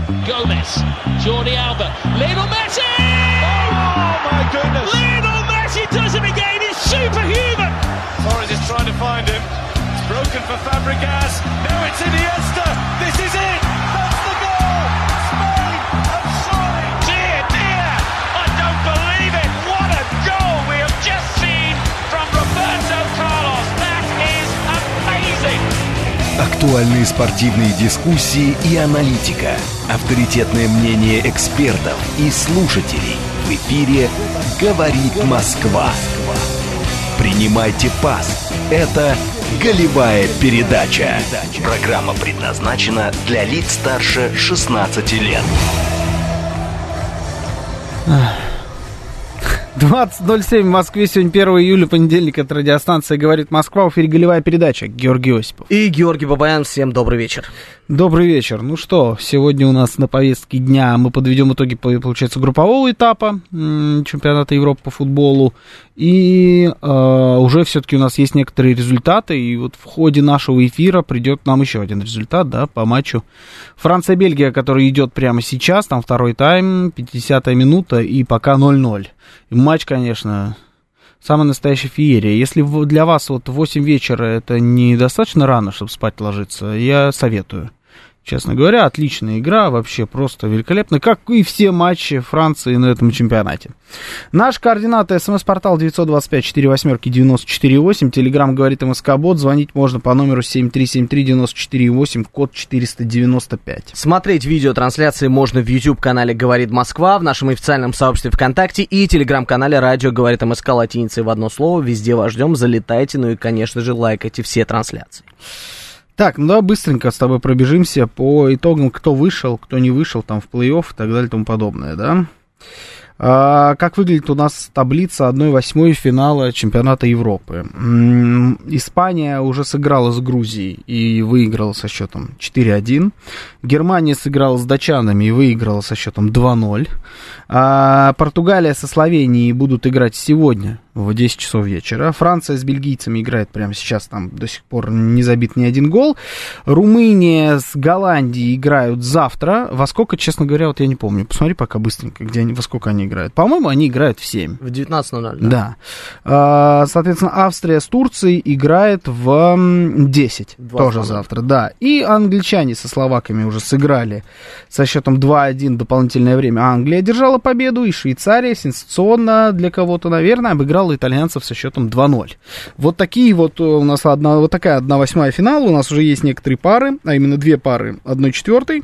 Gomez, Jordi Alba, Lionel Messi! Oh my goodness! Lionel Messi does it again, he's superhuman! Torres is trying to find him, it's broken for Fabregas, now it's Iniesta, this is it! That's the goal! Spain have surely! Dear, dear, I don't believe it! What a goal we have just seen from Roberto Carlos! That is amazing! Актуальные спортивные дискуссии и аналитика. Авторитетное мнение экспертов и слушателей. В эфире «Говорит Москва». Принимайте пас. Это «Голевая передача». Программа предназначена для лиц старше 16 лет. 20:07 в Москве. Сегодня 1 июля, понедельник. Это радиостанция «Говорит Москва». В эфире «Голевая передача». Георгий Осипов. И Георгий Бабаян. Всем добрый вечер. Добрый вечер. Ну что, сегодня у нас на повестке дня мы подведем итоги, получается, группового этапа чемпионата Европы по футболу. И уже все-таки у нас есть некоторые результаты. И вот в ходе нашего эфира придет нам еще один результат, да, по матчу Франция-Бельгия, который идет прямо сейчас. Там второй тайм, 50-я минута, и пока 0-0. И матч, конечно, самая настоящая феерия. Если для вас вот 8 вечера это недостаточно рано, чтобы спать ложиться, я советую. Честно говоря, отличная игра, вообще просто великолепно, как и все матчи Франции на этом чемпионате. Наш координат — СМС-портал 925-48-94-8, Телеграм «Говорит МСК-бот», звонить можно по номеру 7373-94-8, код 495. Смотреть видеотрансляции можно в YouTube-канале «Говорит Москва», в нашем официальном сообществе ВКонтакте и Телеграм-канале «Радио Говорит МСК» латиницей в одно слово. Везде вас ждем, залетайте, ну и, конечно же, лайкайте все трансляции. Так, ну давай быстренько с тобой пробежимся по итогам, кто вышел, кто не вышел, там в плей-офф и так далее и тому подобное, да? Как выглядит у нас таблица 1/8 финала чемпионата Европы? Испания уже сыграла с Грузией и выиграла со счетом 4-1. Германия сыграла с датчанами и выиграла со счетом 2-0. Португалия со Словенией будут играть сегодня в 10 часов вечера. Франция с бельгийцами играет прямо сейчас, там до сих пор не забит ни один гол. Румыния с Голландией играют завтра. Во сколько, честно говоря, вот я не помню. Посмотри пока быстренько, во сколько они играют. По-моему, они играют в 7. В 19:00, да? Да. Соответственно, Австрия с Турцией играет в 10. Тоже завтра, да. И англичане со словаками уже сыграли со счетом 2-1 дополнительное время. Англия одержала победу, и Швейцария сенсационно для кого-то, наверное, обыграла итальянцев со счетом 2-0. Вот такие вот у нас вот такая 1/8 финала. У нас уже есть некоторые пары, а именно 2 пары 1/4.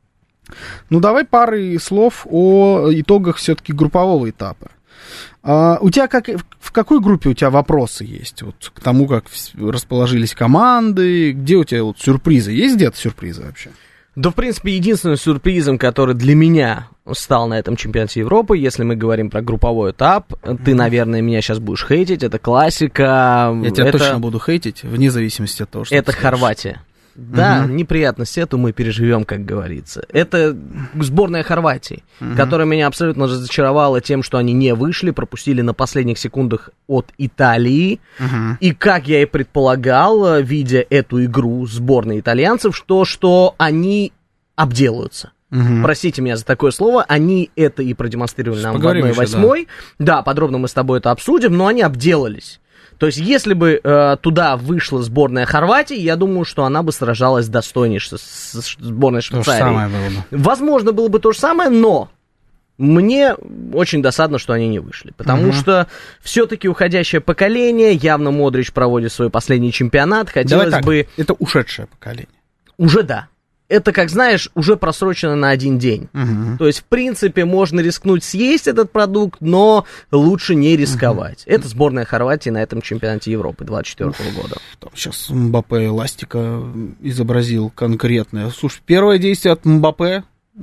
Ну, давай пары слов о итогах все-таки группового этапа. У тебя в какой группе у тебя вопросы есть? Вот к тому, как расположились команды, где у тебя вот сюрпризы? Есть где-то сюрпризы вообще? Да, в принципе, единственным сюрпризом, который для меня стал на этом чемпионате Европы, если мы говорим про групповой этап, ты, наверное, меня сейчас будешь хейтить, это классика. Я тебя точно буду хейтить, вне зависимости от того, что это Хорватия. Да, неприятность эту мы переживем, как говорится. Это сборная Хорватии, которая меня абсолютно разочаровала тем, что они не вышли, пропустили на последних секундах от Италии. И как я и предполагал, видя эту игру сборной итальянцев, что они обделаются. Простите меня за такое слово, они это и продемонстрировали нам в 1/8. Да, подробно мы с тобой это обсудим, но они обделались. То есть, если бы туда вышла сборная Хорватии, я думаю, что она бы сражалась достойнейше с сборной Швейцарии. То же самое было бы. Возможно, было бы то же самое, но мне очень досадно, что они не вышли. Потому что все-таки уходящее поколение, явно Модрич проводит свой последний чемпионат. Хотелось бы... Это ушедшее поколение. Уже да. Это, как знаешь, уже просрочено на 1 день. То есть, в принципе, можно рискнуть съесть этот продукт, но лучше не рисковать. Это сборная Хорватии на этом чемпионате Европы 2024 года. Там сейчас Мбаппе эластика изобразил конкретное. Слушай, первое действие от Мбаппе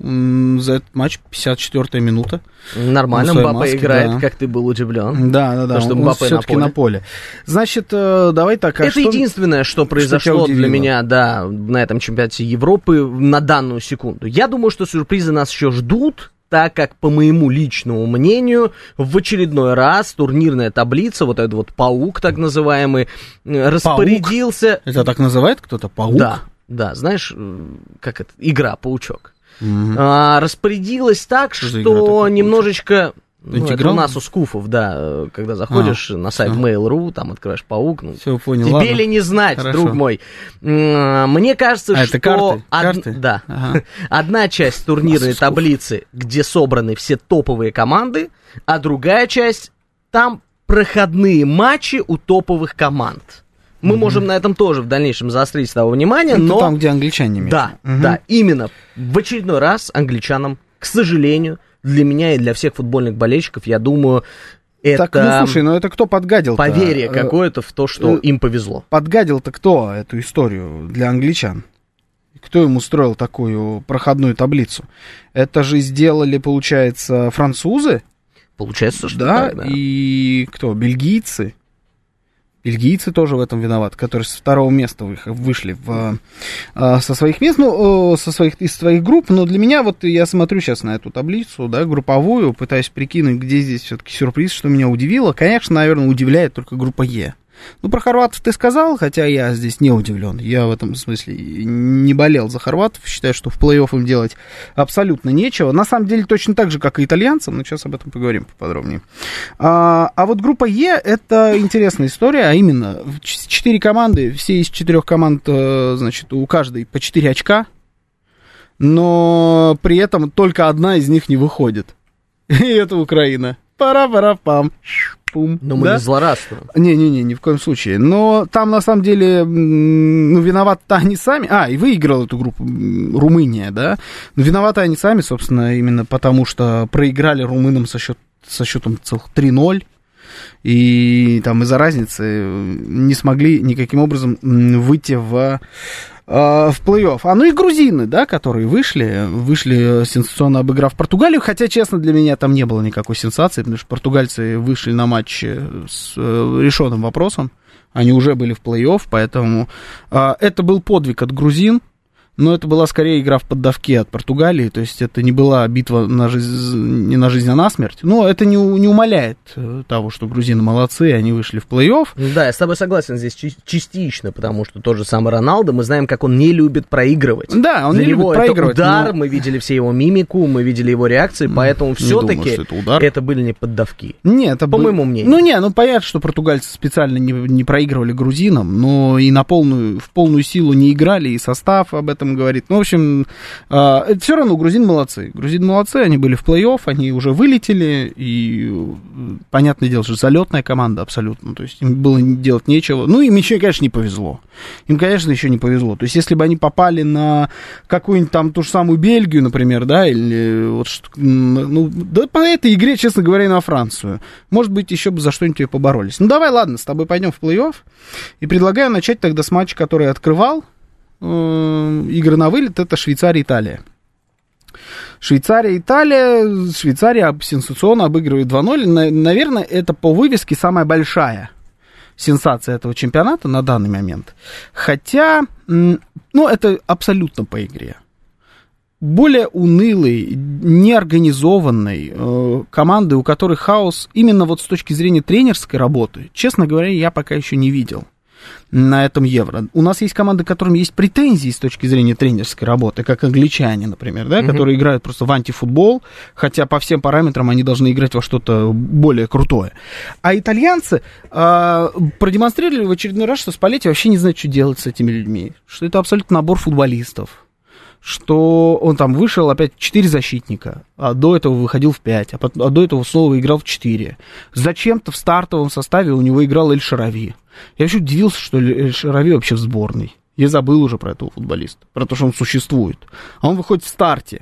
за этот матч, 54-я минута. Нормально, Мбаппе играет, да. Как ты был удивлен. Да, что он все-таки на поле. Значит, давай так. Это единственное, что произошло для меня, да, на этом чемпионате Европы на данную секунду. Я думаю, что сюрпризы нас еще ждут, так как, по моему личному мнению, в очередной раз турнирная таблица, вот этот вот паук так называемый, распорядился... Это так называет кто-то? Паук? Да, знаешь, как это, игра, паучок. распорядилась так, что немножечко... это у нас у скуфов, да, когда заходишь на сайт Mail.ru, там открываешь паук, все, понял, тебе ладно. ли не знать, Хорошо. друг мой. Мне кажется, что... Это карты? Да. Одна часть турнирной таблицы, где собраны все топовые команды, а другая часть, там проходные матчи у топовых команд. Мы можем на этом тоже в дальнейшем заострить с того внимания, но... там, где англичане имеют. Да, именно. В очередной раз англичанам, к сожалению, для меня и для всех футбольных болельщиков, я думаю, это... Так, слушай, это кто подгадил-то? Поверье какое-то в то, что им повезло. Подгадил-то кто эту историю для англичан? Кто им устроил такую проходную таблицу? Это же сделали, получается, французы? Получается, что да, так, да. И кто? Бельгийцы? Бельгийцы тоже в этом виноваты, которые со второго места вышли со своих мест, из своих групп. Но для меня, вот я смотрю сейчас на эту таблицу, да, групповую, пытаюсь прикинуть, где здесь все-таки сюрприз, что меня удивило. Конечно, наверное, удивляет только группа Е. Про хорватов ты сказал, хотя я здесь не удивлен. Я в этом смысле не болел за хорватов. Считаю, что в плей-офф им делать абсолютно нечего. На самом деле, точно так же, как и итальянцам. Но сейчас об этом поговорим поподробнее. А вот группа Е, это интересная история. А именно, 4 команды, все из 4 команд, значит, у каждой по 4 очка. Но при этом только одна из них не выходит. И это Украина. Пара-пара-пам. Но мы не злорадствуем. Не-не-не, ни в коем случае. Но там, на самом деле, виноваты они сами. И выиграла эту группу Румыния, да. Но виноваты они сами, собственно, именно потому, что проиграли румынам со счетом целых 3-0. И там из-за разницы не смогли никаким образом выйти в плей-офф. Ну и грузины, да, которые вышли сенсационно обыграв Португалию, хотя, честно, для меня там не было никакой сенсации, потому что португальцы вышли на матч с решенным вопросом, они уже были в плей-офф, поэтому это был подвиг от грузин, но это была скорее игра в поддавке от Португалии, то есть это не была битва не на жизнь, а на смерть. Но это не умаляет того, что грузины молодцы, они вышли в плей-офф. Да, я с тобой согласен здесь частично, потому что тот же самый Роналдо, мы знаем, как он не любит проигрывать. Да, он не любит проигрывать. Это удар, мы видели все его мимику, мы видели его реакции, поэтому все-таки это были не поддавки. Нет, это по моему мнению. Понятно, что португальцы специально не проигрывали грузинам, но и в полную силу не играли, и состав об этом говорит. В общем, все равно грузины молодцы. Грузины молодцы, они были в плей-офф, они уже вылетели, и, понятное дело, что залетная команда абсолютно. То есть им было делать нечего. Им еще, конечно, не повезло. Им, конечно, еще не повезло. То есть если бы они попали на какую-нибудь там ту же самую Бельгию, например, да, или вот да, по этой игре, честно говоря, на Францию, может быть, еще бы за что-нибудь поборолись. Давай, ладно, с тобой пойдем в плей-офф. И предлагаю начать тогда с матча, который открывал игры на вылет, это Швейцария-Италия. Швейцария сенсационно обыгрывает 2-0. Наверное, это по вывеске самая большая сенсация этого чемпионата на данный момент. Хотя, это абсолютно по игре. Более унылой, неорганизованной команды, у которой хаос именно вот с точки зрения тренерской работы, честно говоря, я пока еще не видел на этом Евро. У нас есть команды, к которым есть претензии с точки зрения тренерской работы, как англичане, например, да, которые играют просто в антифутбол, хотя по всем параметрам они должны играть во что-то более крутое. А итальянцы продемонстрировали в очередной раз, что Спалетти вообще не знает, что делать с этими людьми, что это абсолютно набор футболистов, что он там вышел опять 4 защитника, а до этого выходил в 5, а до этого снова играл в 4. Зачем-то в стартовом составе у него играл Эль-Шарави. Я вообще удивился, что Эль-Шарави вообще в сборной. Я забыл уже про этого футболиста, про то, что он существует. А он выходит в старте.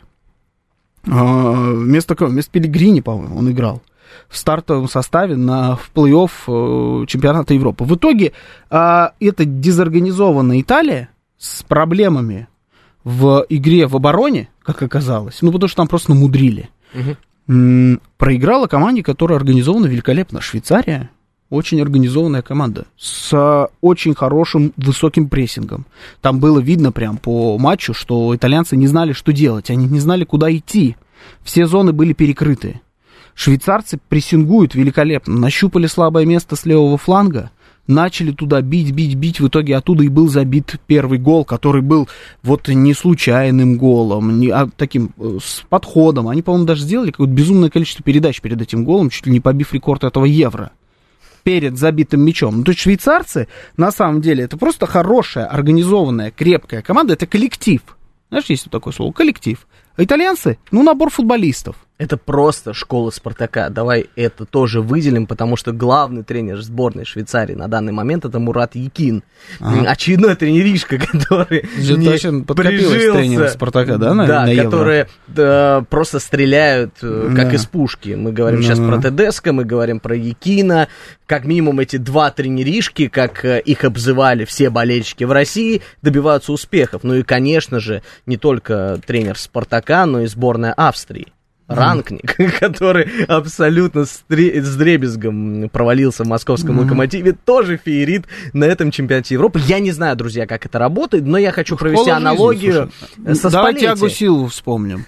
Вместо Пеллегрини, по-моему, он играл в стартовом составе в плей-офф чемпионата Европы. В итоге это дезорганизованная Италия с проблемами в игре в обороне, как оказалось, потому что там просто намудрили. Проиграла команде, которая организована великолепно. Швейцария. Очень организованная команда с очень хорошим высоким прессингом. Там было видно прям по матчу, что итальянцы не знали, что делать. Они не знали, куда идти. Все зоны были перекрыты. Швейцарцы прессингуют великолепно. Нащупали слабое место с левого фланга, начали туда бить, в итоге оттуда и был забит первый гол, который был вот не случайным голом, а таким с подходом. Они, по-моему, даже сделали какое-то безумное количество передач перед этим голом, чуть ли не побив рекорд этого Евро. Перед забитым мячом. Ну, то есть швейцарцы, на самом деле, это просто хорошая, организованная, крепкая команда, это коллектив. Знаешь, есть вот такое слово, коллектив. А итальянцы, набор футболистов. Это просто школа Спартака. Давай это тоже выделим, потому что главный тренер сборной Швейцарии на данный момент это Мурат Якин. Очередной тренеришка, который не подкопилась тренера Спартака, да, на Евро? Которые просто стреляют как из пушки. Мы говорим сейчас про Тедеско, мы говорим про Якина. Как минимум эти два тренеришки, как их обзывали все болельщики в России, добиваются успехов. Ну и, конечно же, не только тренер Спартака, но и сборная Австрии. Рангник, который абсолютно с дребезгом провалился в московском Локомотиве, тоже феерит на этом чемпионате Европы. Я не знаю, друзья, как это работает, но я хочу провести аналогию со Спалетти. Давайте Тиаго Силву вспомним.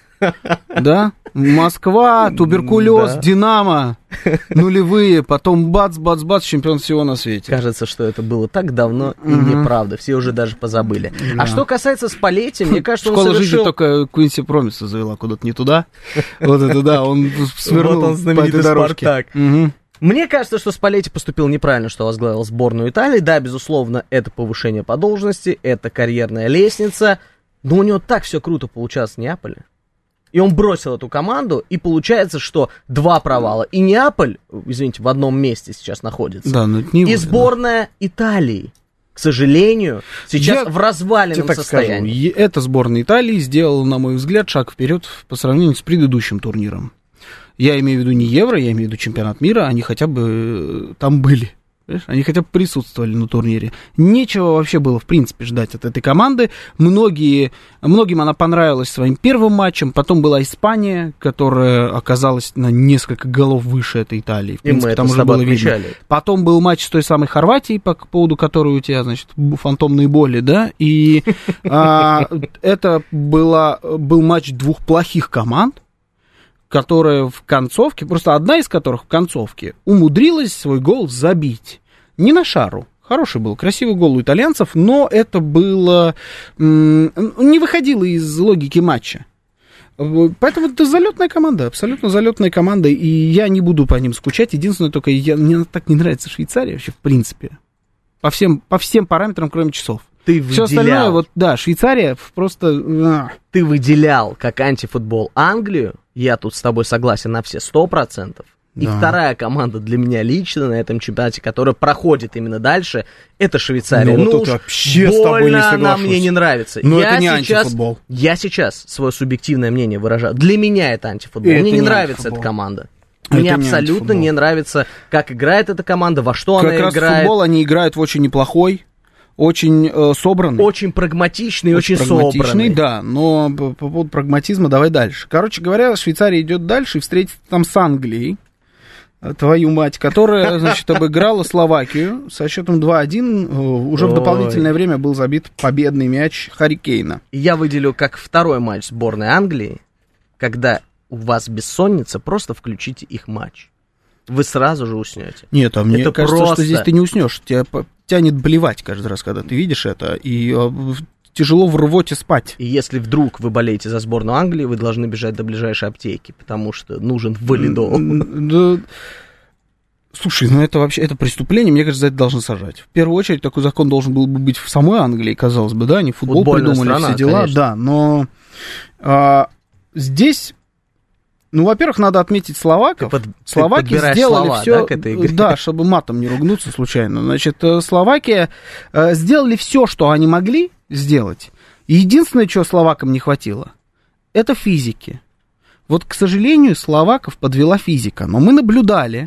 Да? Москва, туберкулез, Динамо, нулевые, потом бац, чемпион всего на свете. Кажется, что это было так давно и неправда. Все уже даже позабыли. А что касается Спалетти, мне кажется, он совершил... Школа жизни только Квинси Промиса завела куда-то не туда. Вот это да, он свернул по этой дорожке. Мне кажется, что Спалетти поступил неправильно, что возглавил сборную Италии. Да, безусловно, это повышение по должности, это карьерная лестница, но у него так все круто получалось в Неаполе. И он бросил эту команду, и получается, что 2 провала. И Неаполь, извините, в одном месте сейчас находится. Да, но это не и сборная Италии, к сожалению, сейчас в разваленном состоянии. Скажу, эта сборная Италии сделала, на мой взгляд, шаг вперед по сравнению с предыдущим турниром. Я имею в виду не Евро, я имею в виду чемпионат мира, они хотя бы там были. Они хотя бы присутствовали на турнире. Нечего вообще было, в принципе, ждать от этой команды. Многим она понравилась своим первым матчем. Потом была Испания, которая оказалась на несколько голов выше этой Италии. В принципе, там уже было видно. Потом был матч с той самой Хорватией, по поводу которой у тебя, значит, фантомные боли, да? И это был матч 2 плохих команд, которая в концовке, просто одна из которых в концовке умудрилась свой гол забить. Не на шару. Хороший был, красивый гол у итальянцев, но это было... не выходило из логики матча. Поэтому это залетная команда, абсолютно залетная команда, и я не буду по ним скучать. Единственное, только мне так не нравится Швейцария вообще, в принципе. По всем параметрам, кроме часов. Ты выделял. Все остальное, вот, да, Швейцария просто... Ты выделял как антифутбол Англию, я тут с тобой согласен на все 100%. И вторая команда для меня лично на этом чемпионате, которая проходит именно дальше, это Швейцария. Ну вот вообще с тобой не соглашусь. Она мне не нравится. Но это не антифутбол. Я сейчас свое субъективное мнение выражаю. Для меня это антифутбол. Мне не нравится эта команда. Мне абсолютно не нравится, как играет эта команда, во что она играет. Как раз в футбол они играют в очень неплохой, очень собранный. Очень прагматичный, очень собранный. Да, но по поводу прагматизма давай дальше. Короче говоря, Швейцария идет дальше и встретится там с Англией, твою мать, которая, значит, обыграла Словакию со счетом 2-1. Уже в дополнительное время был забит победный мяч Харри Кейна. Я выделю как второй матч сборной Англии, когда у вас бессонница, просто включите их матч. Вы сразу же уснете. Нет, а мне кажется, что здесь ты не уснешь. Тебя тянет блевать каждый раз, когда ты видишь это, и тяжело в рвоте спать. И если вдруг вы болеете за сборную Англии, вы должны бежать до ближайшей аптеки, потому что нужен валидол. Да. Слушай, ну это вообще, это преступление, мне кажется, за это должны сажать. В первую очередь, такой закон должен был бы быть в самой Англии, казалось бы, да, они футбол придумали, страна, все дела, конечно. Да, но здесь... Ну, во-первых, надо отметить словаков. Словаки сделали все, да, чтобы матом не ругнуться случайно. Значит, Словакия сделали все, что они могли сделать. Единственное, чего словакам не хватило, это физики. Вот, к сожалению, словаков подвела физика. Но мы наблюдали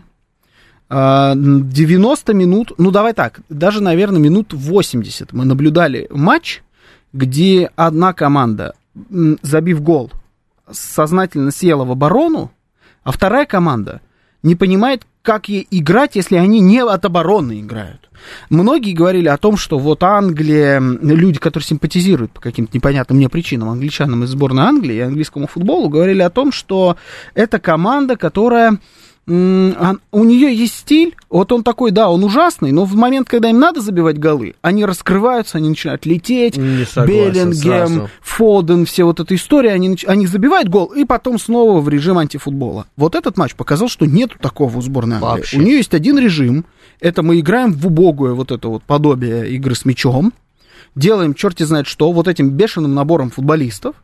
90 минут, ну, давай так, даже, наверное, минут 80 мы наблюдали матч, где одна команда, забив гол, сознательно села в оборону, а вторая команда не понимает, как ей играть, если они не от обороны играют. Многие говорили о том, что вот Англия, люди, которые симпатизируют по каким-то непонятным мне причинам англичанам из сборной Англии и английскому футболу, говорили о том, что это команда, которая у нее есть стиль, вот он такой, да, он ужасный, но в момент, когда им надо забивать голы, они раскрываются, они начинают лететь, Беллингем, Фоден, все вот эта история, они забивают гол, и потом снова в режим антифутбола. Вот этот матч показал, что нету такого у сборной Англии. Вообще. У нее есть один режим, это мы играем в убогое вот это вот подобие игры с мячом, делаем черти знает что, вот этим бешеным набором футболистов,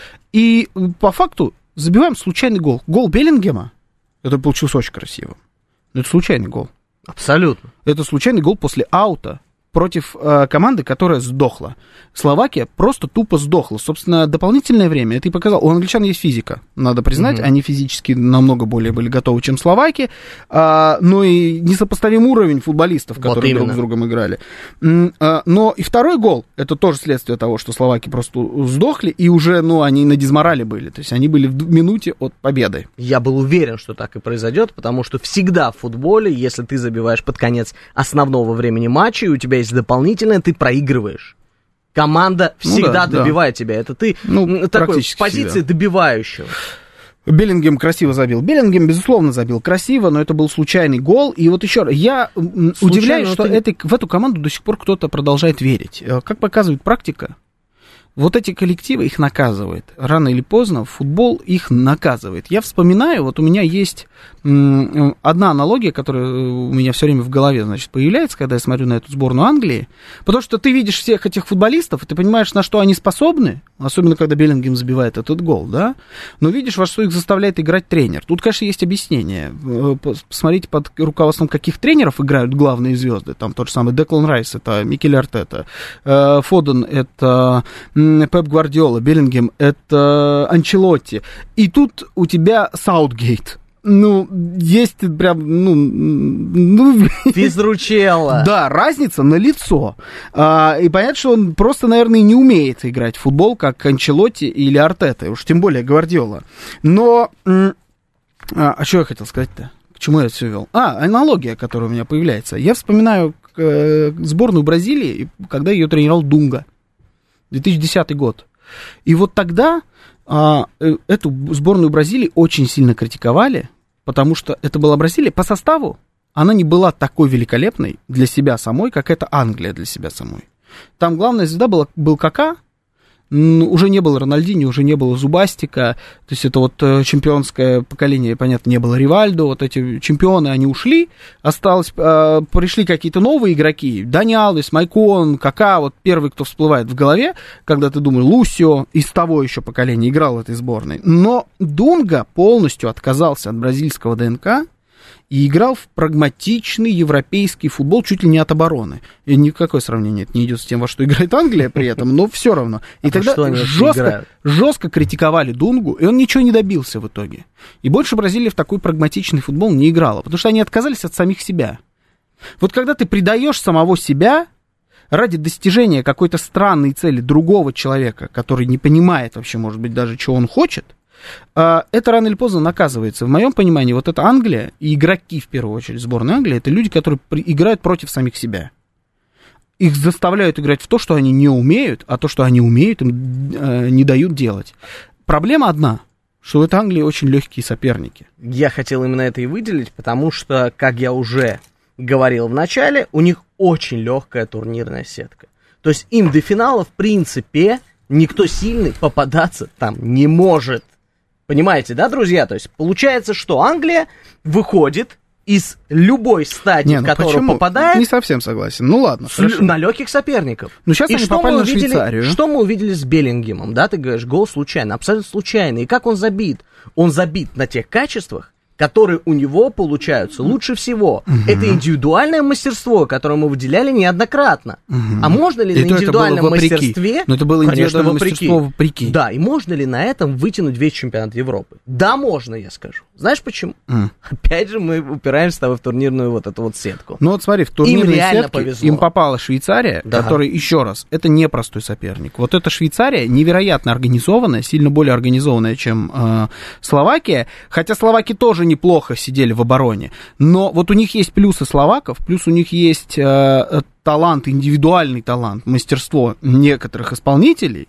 и по факту забиваем случайный гол. Гол Беллингема, это получилось очень красиво. Но это случайный гол. Абсолютно. Это случайный гол после аута против команды, которая сдохла. Словакия просто тупо сдохла. Собственно, дополнительное время это и показало. У англичан есть физика, надо признать. Они физически намного более были готовы, чем словаки. Но и несопоставим уровень футболистов, которые друг с другом играли. Но и второй гол, это тоже следствие того, что словаки просто сдохли, и уже, они на дизморале были. То есть они были в минуте от победы. Я был уверен, что так и произойдет, потому что всегда в футболе, если ты забиваешь под конец основного времени матча, и у тебя есть дополнительное, ты проигрываешь. Команда всегда добивает тебя. Это ты такой в позиции добивающего. Беллингем красиво забил. Беллингем, безусловно, забил красиво, но это был случайный гол. И вот еще раз, я удивляюсь, что в эту команду до сих пор кто-то продолжает верить. Как показывает практика, вот эти коллективы их наказывают. Рано или поздно футбол их наказывает. Я вспоминаю, вот у меня есть одна аналогия, которая у меня все время в голове, появляется, когда я смотрю на эту сборную Англии. Потому что ты видишь всех этих футболистов, и ты понимаешь, на что они способны, особенно когда Беллингем забивает этот гол, да? Но видишь, во что их заставляет играть тренер. Тут, конечно, есть объяснение. Посмотрите, под руководством каких тренеров играют главные звезды. Там тот же самый Деклан Райс, это Микель Артета, Фоден, это Пеп Гвардиола, Беллингем, это Анчелотти. И тут у тебя Саутгейт. Есть прям, физручелло. Да, разница налицо. И понятно, что он просто, наверное, не умеет играть в футбол, как Анчелотти или Артета, уж тем более Гвардиола. Но, что я хотел сказать-то? К чему я это все вел? Аналогия, которая у меня появляется. Я вспоминаю сборную Бразилии, когда ее тренировал Дунга. 2010 год. И вот тогда эту сборную Бразилии очень сильно критиковали, потому что это была Бразилия по составу, она не была такой великолепной для себя самой, как это Англия для себя самой. Там главная звезда был Кака, уже не было Рональдини, уже не было Зубастика, то есть это вот чемпионское поколение, понятно, не было Ривальдо, вот эти чемпионы, они ушли, пришли какие-то новые игроки, Дани Алвес, Майкон, Кака, вот первый, кто всплывает в голове, когда ты думаешь, Лусио из того еще поколения играл в этой сборной, но Дунга полностью отказался от бразильского ДНК и играл в прагматичный европейский футбол чуть ли не от обороны. И никакое сравнение это не идет с тем, во что играет Англия при этом, но все равно. И тогда жестко критиковали Дунгу, и он ничего не добился в итоге. И больше Бразилия в такой прагматичный футбол не играла, потому что они отказались от самих себя. Вот когда ты предаешь самого себя ради достижения какой-то странной цели другого человека, который не понимает вообще, может быть, даже, чего он хочет, это рано или поздно наказывается. В моем понимании, вот это Англия, и игроки, в первую очередь, сборной Англии, это люди, которые играют против самих себя. Их заставляют играть в то, что они не умеют, а то, что они умеют, им не дают делать. Проблема одна, что в этой Англии очень легкие соперники. Я хотел именно это и выделить, потому что, как я уже говорил в начале, у них очень легкая турнирная сетка. То есть им до финала, в принципе, никто сильный попадаться там не может. Понимаете, да, друзья? То есть получается, что Англия выходит из любой стадии, в которую попадает... Не совсем согласен. Ну ладно, хорошо. На легких соперников. Ну сейчас они попали на Швейцарию. Что мы увидели с Беллингемом, да? Ты говоришь, гол случайно, абсолютно случайно. И как он забит? Он забит на тех качествах, которые у него получаются лучше всего. Это индивидуальное мастерство, которое мы выделяли неоднократно. А можно ли на индивидуальном мастерстве... Но это было индивидуальное мастерство вопреки. Да, и можно ли на этом вытянуть весь чемпионат Европы? Да, можно, я скажу. Знаешь почему? Опять же, мы упираемся с тобой в турнирную вот эту вот сетку. Ну вот смотри, в турнирной сетке им попала Швейцария, которая, еще раз, это непростой соперник. Вот эта Швейцария невероятно организованная, сильно более организованная, чем Словакия. Хотя словаки тоже неплохо сидели в обороне. Но вот у них есть плюсы словаков, плюс у них есть талант, индивидуальный талант, мастерство некоторых исполнителей,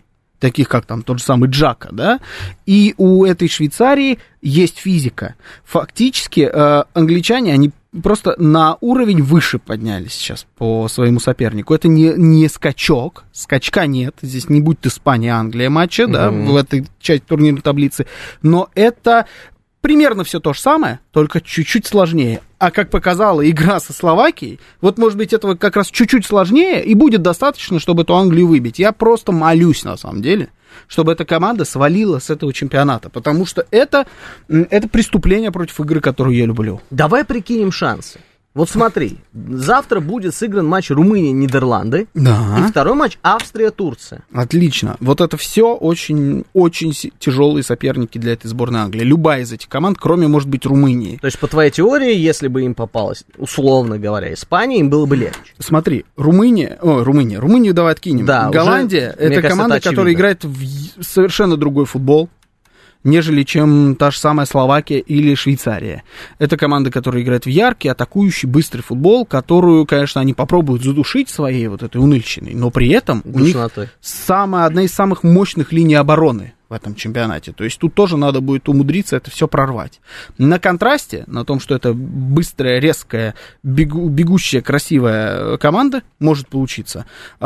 таких как там тот же самый Джака, да, и у этой Швейцарии есть физика. Фактически англичане, они просто на уровень выше поднялись сейчас по своему сопернику. Это не скачок, скачка нет, здесь не будет Испания, Англия матча, да, в этой части турнирной таблицы, но это примерно все то же самое, только чуть-чуть сложнее. А как показала игра со Словакией, вот, может быть, этого как раз чуть-чуть сложнее, и будет достаточно, чтобы эту Англию выбить. Я просто молюсь, на самом деле, чтобы эта команда свалила с этого чемпионата, потому что это преступление против игры, которую я люблю. Давай прикинем шансы. Вот смотри, завтра будет сыгран матч Румыния-Нидерланды, да. И второй матч Австрия-Турция. Отлично. Вот это все очень тяжелые соперники для этой сборной Англии. Любая из этих команд, кроме, может быть, Румынии. То есть, по твоей теории, если бы им попалась, условно говоря, Испания, им было бы легче. Смотри, Румынию давай откинем. Да, Голландия, это команда, которая играет в совершенно другой футбол, нежели чем та же самая Словакия или Швейцария. Это команда, которая играет в яркий, атакующий, быстрый футбол, которую, конечно, они попробуют задушить своей вот этой уныльщиной, но при этом у них одна из самых мощных линий обороны в этом чемпионате. То есть тут тоже надо будет умудриться это все прорвать. На контрасте, на том, что это быстрая, резкая, бегущая, красивая команда, может получиться.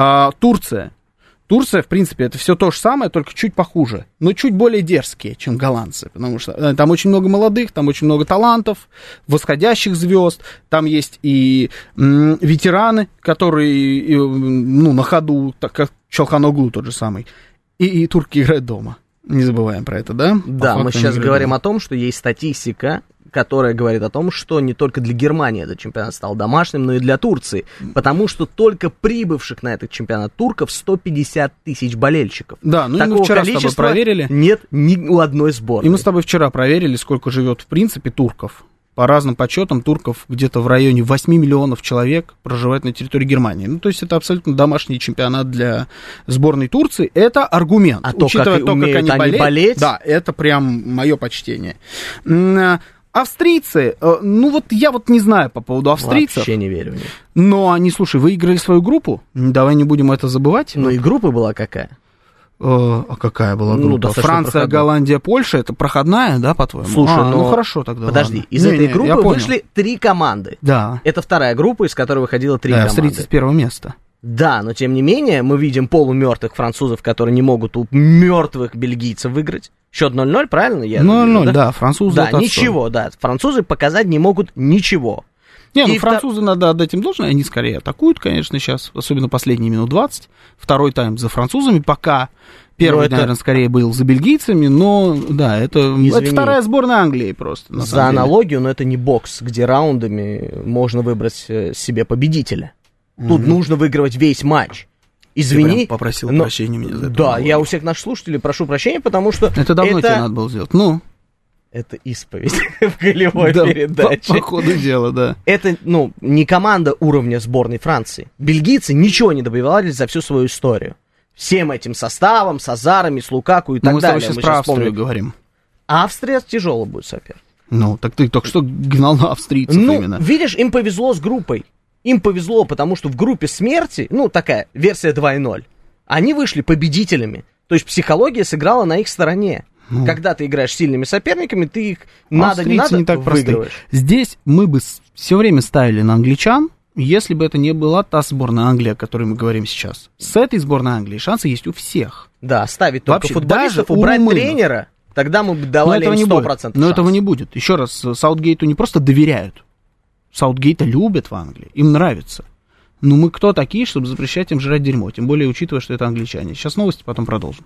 Турция, в принципе, это все то же самое, только чуть похуже, но чуть более дерзкие, чем голландцы, потому что там очень много молодых, там очень много талантов, восходящих звезд, там есть и ветераны, которые на ходу, так как Çalhanoğlu тот же самый, и турки играют дома. Не забываем про это, да? Да, мы сейчас говорим о том, что есть статистика, которая говорит о том, что не только для Германии этот чемпионат стал домашним, но и для Турции, потому что только прибывших на этот чемпионат турков 150 тысяч болельщиков. Да, ну и мы вчера с тобой проверили. Нет ни у одной сборной. И мы с тобой вчера проверили, сколько живет в принципе турков. По разным подсчетам, турков где-то в районе 8 миллионов человек проживает на территории Германии. Ну, то есть это абсолютно домашний чемпионат для сборной Турции. Это аргумент. А учитывая то, как они болеть. Да, это прям мое почтение. Австрийцы, я не знаю по поводу австрийцев. Вообще не верю в них. Но они, слушай, выиграли свою группу. Давай не будем это забывать. Ну и группа была какая? А какая была группа? Франция, проходная. Голландия, Польша. Это проходная, да, по-твоему? Слушай, хорошо тогда. Подожди, ладно. из этой группы вышли 3 команды. Да. Это вторая группа, из которой выходило 3 команды. Австрийцы с первого места. Да, но тем не менее, мы видим полумертвых французов, которые не могут у мертвых бельгийцев выиграть. Счет 0-0, правильно? 0-0, да, французы. Да, ничего, да. Французы показать не могут ничего. Французы, надо отдать им должное, они скорее атакуют, конечно, сейчас, особенно последние минут 20. Второй тайм за французами, пока первый, наверное, скорее был за бельгийцами, но, да, это вторая сборная Англии просто. За аналогию, но это не бокс, где раундами можно выбрать себе победителя. Тут нужно выигрывать весь матч. Извини. Ты прям попросил прощения меня за это. Да, я у всех наших слушателей прошу прощения, потому что это давно тебе надо было сделать. Это исповедь в голевой передаче. По ходу дела, да. Это, не команда уровня сборной Франции. Бельгийцы ничего не добивались за всю свою историю. Всем этим составом, с Азарами, с Лукаку и так далее. Мы сейчас про Австрию говорим. Австрия тяжело будет соперник. Так ты только что гнал на австрийцев именно. Видишь, им повезло с группой. Им повезло, потому что в группе смерти, такая версия 2.0, они вышли победителями. То есть психология сыграла на их стороне. Когда ты играешь с сильными соперниками, ты их не так выигрываешь. Здесь мы бы все время ставили на англичан, если бы это не была та сборная Англии, о которой мы говорим сейчас. С этой сборной Англии шансы есть у всех. Да, ставить только футболистов, убрать тренера, тогда мы бы давали им 100% Но этого не будет. Еще раз, Саутгейту не просто доверяют. Саутгейта любят в Англии, им нравится. Но мы кто такие, чтобы запрещать им жрать дерьмо? Тем более, учитывая, что это англичане. Сейчас новости, потом продолжим.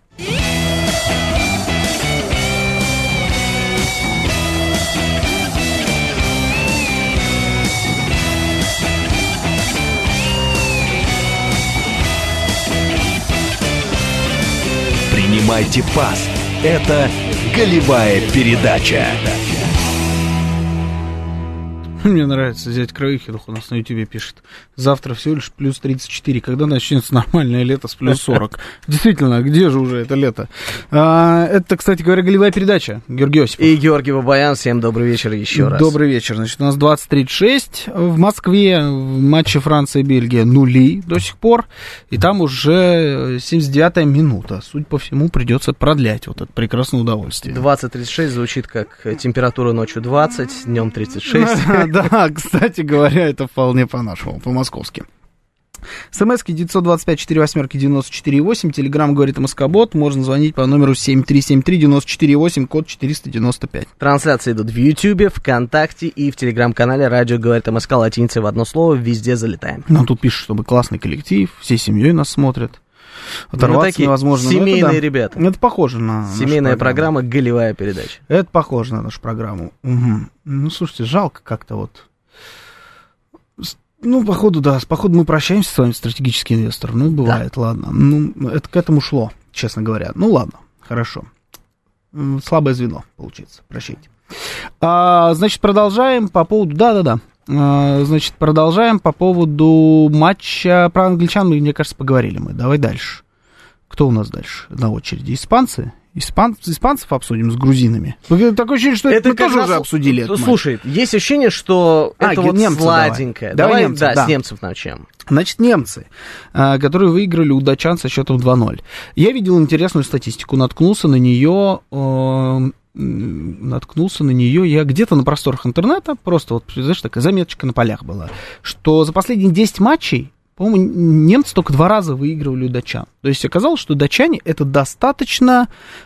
Принимайте пас. Это голевая передача. Мне нравится взять Краюхинов, у нас на Ютубе пишет. Завтра всего лишь плюс 34. Когда начнется нормальное лето с плюс 40? Действительно, где же уже это лето? Это, кстати говоря, голевая передача. Георгий Осипов. И Георгий Бабаян. Всем добрый вечер еще раз. Добрый вечер. Значит, у нас 20:36 в Москве. В матче Франция и Бельгия нули до сих пор. И там уже 79-я минута. Судя по всему, придется продлять вот это прекрасное удовольствие. 20:36 звучит как температура ночью 20, днем 36. Да, кстати говоря, это вполне по-нашему, по-московски. СМС-ки 925-48-94-8, Телеграм говорит МСК-бот, можно звонить по номеру 7373-94-8, код 495. Трансляции идут в Ютьюбе, ВКонтакте и в Телеграм-канале «Радио говорит МСК» латиницей в одно слово, везде залетаем. Нам тут пишут, чтобы классный коллектив, всей семьей нас смотрят. Оторваться невозможно. Семейные ребята. Это похоже на семейная программа, голевая передача. Это похоже на нашу программу. Угу. Ну, слушайте, жалко как-то вот. Ну, походу, да, походу мы прощаемся с вами, стратегический инвестор. Ну, бывает, да. Ладно. Ну, это к этому шло, честно говоря. Ну, ладно, хорошо. Слабое звено, получится, прощайте. Значит, продолжаем по поводу... Да-да-да. Значит, продолжаем по поводу матча. Про англичан, мне кажется, поговорили мы. Давай дальше. Кто у нас дальше на очереди? Испанцы? Испанцев обсудим с грузинами. Такое ощущение, что это мы тоже уже обсудили. Слушай, есть ощущение, что это вот сладенькое. Давай немцев, да, с немцев начнем. Значит, немцы, которые выиграли у датчан со счетом 2-0. Я видел интересную статистику, наткнулся на нее я где-то на просторах интернета, просто вот, знаешь, такая заметочка на полях была, что за последние 10 матчей, по-моему, немцы только 2 раза выигрывали у датчан. То есть оказалось, что датчане это достаточно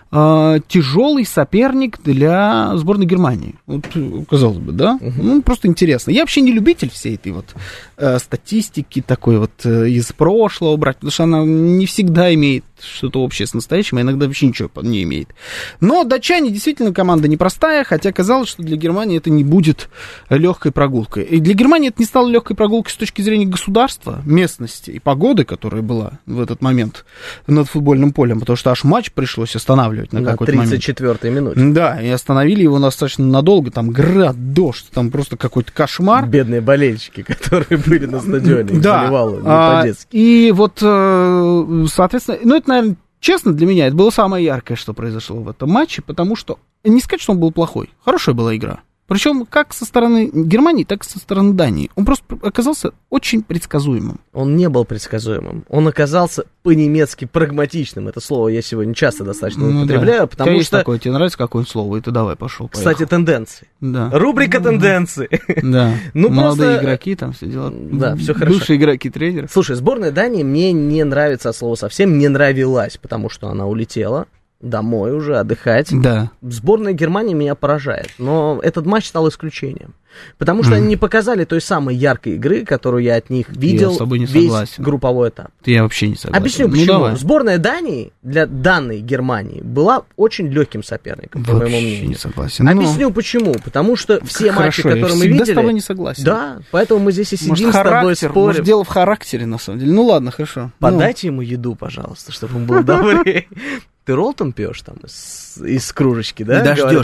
тяжелый соперник для сборной Германии. Вот, казалось бы, да? Ну, просто интересно. Я вообще не любитель всей этой вот статистики такой вот из прошлого брать, потому что она не всегда имеет что-то общее с настоящим, а иногда вообще ничего не имеет. Но датчане действительно команда непростая, хотя казалось, что для Германии это не будет легкой прогулкой. И для Германии это не стало легкой прогулкой с точки зрения государства, местности и погоды, которая была в этот момент над футбольным полем, потому что аж матч пришлось останавливать на какой-то момент. 34-й минуте. Да, и остановили его достаточно надолго, там град, дождь, там просто какой-то кошмар. Бедные болельщики, которые были на стадионе, да. Заливало, не по-детски. И вот, соответственно, ну это, наверное, честно, для меня это было самое яркое, что произошло в этом матче, потому что, не сказать, что он был плохой, хорошая была игра. Причем как со стороны Германии, так и со стороны Дании. Он просто оказался очень предсказуемым. Он не был предсказуемым. Он оказался по-немецки прагматичным. Это слово я сегодня часто достаточно употребляю, да. потому есть что... такое, тебе нравится какое-нибудь слово, и ты давай, пошел. Кстати, тенденции. Да. Рубрика «Тенденции». Да. Ну, молодые игроки, там все дела. Да, все хорошо. Бывшие игроки, тренеры. Слушай, сборная Дании мне не нравится от слова совсем, не нравилась, потому что она улетела домой уже отдыхать. Да. Сборная Германии меня поражает, но этот матч стал исключением. Потому что они не показали той самой яркой игры, которую я от них видел весь групповой этап. Я вообще не согласен. Объясню, почему. Давай. Сборная Дании для данной Германии была очень легким соперником, по моему мнению. Не согласен. Объясню, почему. Потому что все матчи, которые мы видели... с тобой не согласен. Да, поэтому мы здесь и сидим, может, с тобой спорим. Может, дело в характере, на самом деле. Ну ладно, хорошо. Подайте ему еду, пожалуйста, чтобы он был добрее. Ты роллтон пьешь там из кружечки, да?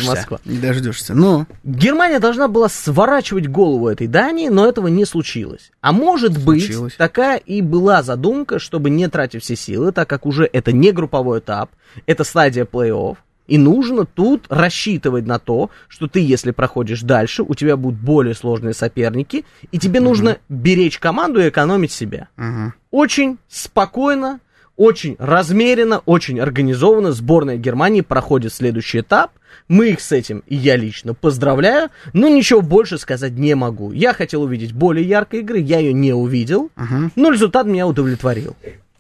Не дождешься. Ну. Германия должна была сворачивать голову этой Дании, но этого не случилось. А может быть, такая и была задумка, чтобы не тратить все силы, так как уже это не групповой этап, это стадия плей-офф. И нужно тут рассчитывать на то, что ты, если проходишь дальше, у тебя будут более сложные соперники, и тебе нужно беречь команду и экономить себя. Очень спокойно, очень размеренно, очень организованно сборная Германии проходит следующий этап. Мы их с этим, и я лично, поздравляю, но ничего больше сказать не могу. Я хотел увидеть более яркой игры, я ее не увидел, но результат меня удовлетворил.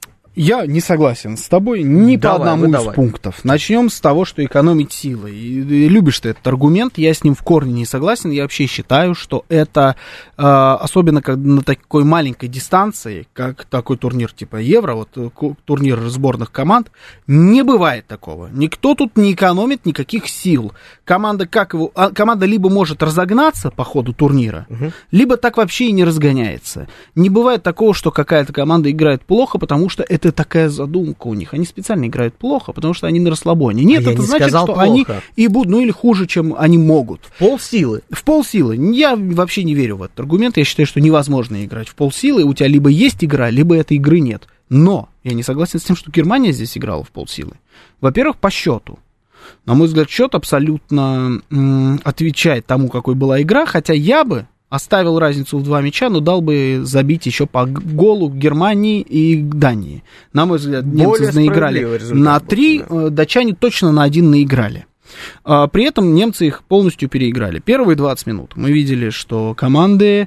Я не согласен с тобой по одному из пунктов. Начнем с того, что экономить силы. И любишь ты этот аргумент, я с ним в корне не согласен. Я вообще считаю, что это, особенно на такой маленькой дистанции, как такой турнир типа Евро, вот турнир сборных команд, не бывает такого. Никто тут не экономит никаких сил. Команда либо может разогнаться по ходу турнира, либо так вообще и не разгоняется. Не бывает такого, что какая-то команда играет плохо, потому что это это такая задумка у них. Они специально играют плохо, потому что они на расслабоне. Нет, это значит, что плохо. Они и будут, ну или хуже, чем они могут. В полсилы. В полсилы. Я вообще не верю в этот аргумент. Я считаю, что невозможно играть в полсилы. У тебя либо есть игра, либо этой игры нет. Но я не согласен с тем, что Германия здесь играла в полсилы. Во-первых, по счету. На мой взгляд, счет абсолютно отвечает тому, какой была игра, хотя я бы оставил разницу в 2 мяча, но дал бы забить еще по голу Германии и Дании. На мой взгляд, немцы наиграли на 3, датчане точно на 1 наиграли. При этом немцы их полностью переиграли. Первые 20 минут мы видели, что команды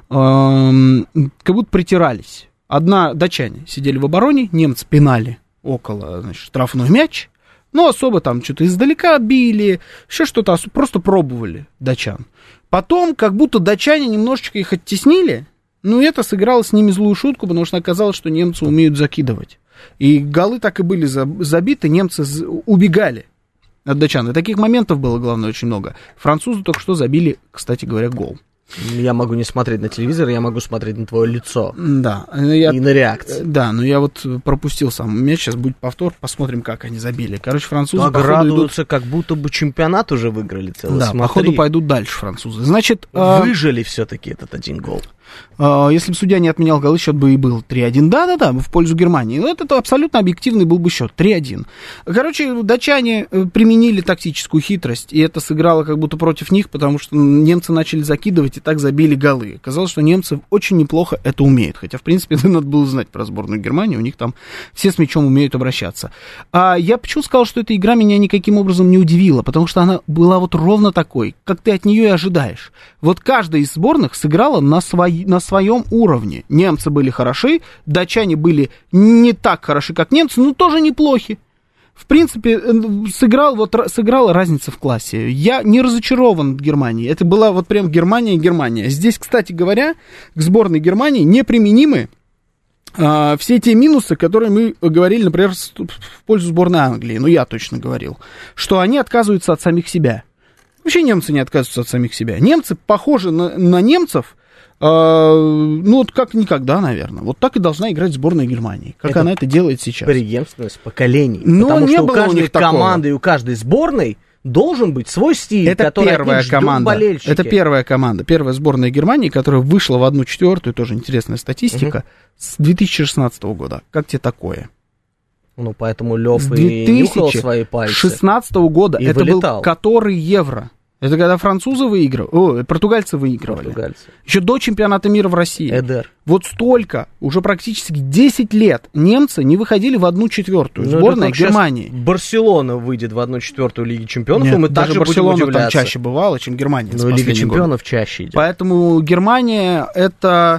как будто притирались. Датчане сидели в обороне, немцы пинали около, значит, штрафной мяч, но особо там что-то издалека били, еще что-то, просто пробовали датчан. Потом, как будто датчане немножечко их оттеснили, но это сыграло с ними злую шутку, потому что оказалось, что немцы умеют закидывать. И голы так и были забиты, немцы убегали от датчан. И таких моментов было, главное, очень много. Французы только что забили, кстати говоря, гол. Я могу не смотреть на телевизор, я могу смотреть на твое лицо. Да. И на реакцию. Да, но я вот пропустил сам мяч, сейчас будет повтор, посмотрим, как они забили. Короче, французы радуются, как будто бы чемпионат уже выиграли целый. Да, походу пойдут дальше французы. Значит, выжили все-таки этот 1 гол. Если бы судья не отменял голы, счет бы и был 3-1. Да, в пользу Германии. Но это абсолютно объективный был бы счет, 3-1. Короче, датчане применили тактическую хитрость, и это сыграло как будто против них, потому что немцы начали закидывать и так забили голы. Оказалось, что немцы очень неплохо это умеют. Хотя, в принципе, надо было знать про сборную Германии, у них там все с мячом умеют обращаться. Я почему сказал, что эта игра меня никаким образом не удивила, потому что она была вот ровно такой, как ты от нее и ожидаешь. Вот каждая из сборных сыграла на своем уровне. Немцы были хороши, датчане были не так хороши, как немцы, но тоже неплохи. В принципе, сыграла разница в классе. Я не разочарован Германией. Это была вот прям Германия. Здесь, кстати говоря, к сборной Германии неприменимы все те минусы, которые мы говорили, например, в пользу сборной Англии. Ну, я точно говорил. Что они отказываются от самих себя. Вообще немцы не отказываются от самих себя. Немцы похожи на немцев, ну, вот как никогда, наверное. Вот так и должна играть сборная Германии, как это она это делает сейчас. Преемственность поколений. Но потому не что было у каждой команды и у каждой сборной должен быть свой стиль, это который первая команда. Болельщики. Это первая команда, первая сборная Германии, которая вышла в 1/4, тоже интересная статистика, с 2016 года. Как тебе такое? Ну, поэтому Лев и нюхал свои пальцы. С 2016 года это вылетал. был который Евро. Это когда французы португальцы выигрывали. Еще до чемпионата мира в России. Эдер. Вот столько, уже практически 10 лет немцы не выходили в 1/4. Сборная Германии. Барселона выйдет в 1/4 Лиги Чемпионов, и мы даже также Барселона будем удивляться. Там чаще бывала, чем Германия. Но Лига Чемпионов чаще идет. Поэтому Германия это,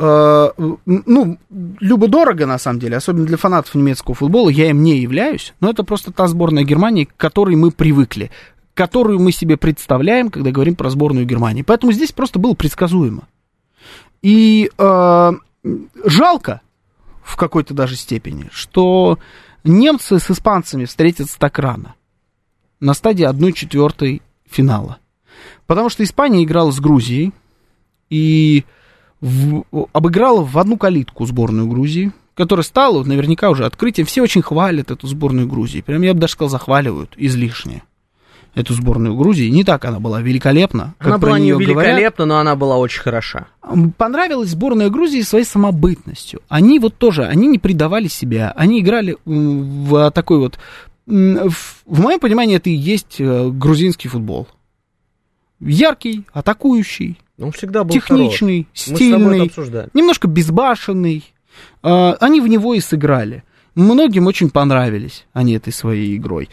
любо-дорого на самом деле, особенно для фанатов немецкого футбола, я им не являюсь, но это просто та сборная Германии, к которой мы привыкли, которую мы себе представляем, когда говорим про сборную Германии. Поэтому здесь просто было предсказуемо. И жалко в какой-то даже степени, что немцы с испанцами встретятся так рано, на стадии 1/4 финала. Потому что Испания играла с Грузией и обыграла в одну калитку сборную Грузии, которая стала наверняка уже открытием. Все очень хвалят эту сборную Грузии. Прям, я бы даже сказал, захваливают излишне эту сборную Грузии. Не так она была великолепна, как она про была нее не великолепна, говорят. Но она была очень хороша. Понравилась сборная Грузии своей самобытностью. Они вот тоже, они не предавали себя. Они играли в такой вот... В моем понимании, это и есть грузинский футбол. Яркий, атакующий, он всегда был техничный, хорош. стильный, немножко безбашенный. Они в него и сыграли. Многим очень понравились они этой своей игрой.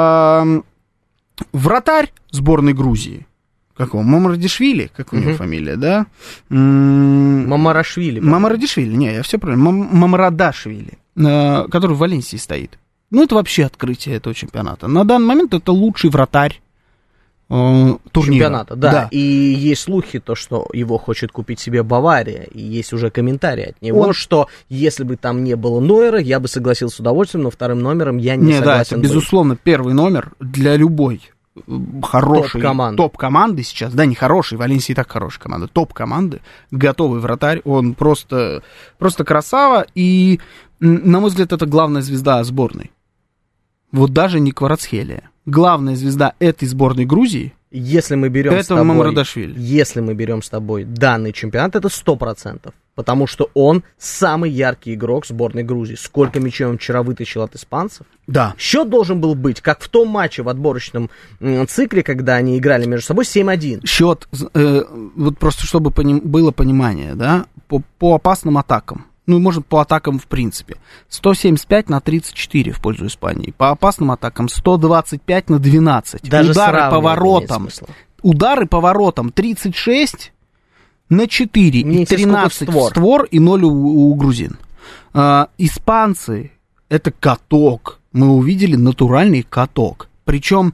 Вратарь сборной Грузии, как его, Мамардишвили, как у него фамилия, да? Мамарашвили. Мамарадишвили, не, я все правильно, Мамарадашвили, который в Валенсии стоит. Ну, это вообще открытие этого чемпионата. На данный момент это лучший вратарь турнира. Чемпионата, да. И есть слухи, то, что его хочет купить себе Бавария, и есть уже комментарии от него, что если бы там не было Нойера, я бы согласился с удовольствием, но вторым номером я не согласен. Да, это, безусловно, первый номер для любой хорошей топ-команды сейчас, да, не хорошей, Валенсия и так хорошая команда, топ-команды, готовый вратарь, он просто красава, и на мой взгляд, это главная звезда сборной. Вот даже не Кварацхелия. Главная звезда этой сборной Грузии — если мы берем это Мамардашвили. Если мы берем с тобой данный чемпионат, это 100%. Потому что он самый яркий игрок сборной Грузии. Сколько мячей он вчера вытащил от испанцев. Да. Счет должен был быть, как в том матче в отборочном цикле, когда они играли между собой, 7-1. Счет, вот просто чтобы было понимание, да, по опасным атакам. Ну, может, по атакам в принципе. 175-34 в пользу Испании. По опасным атакам 125-12. Даже удары по воротам 36-4. И 13 в створ и 0 у грузин. Испанцы — это каток. Мы увидели натуральный каток. Причем,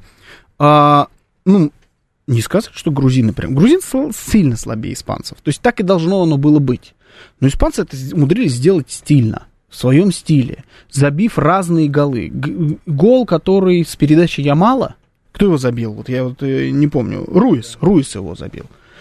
не сказать, что грузины прям. Грузин сильно слабее испанцев. То есть так и должно оно было быть. Но испанцы это умудрились сделать стильно, в своем стиле, забив разные голы. Гол, который с передачи Ямала, кто его забил? Вот я не помню. Руис его забил.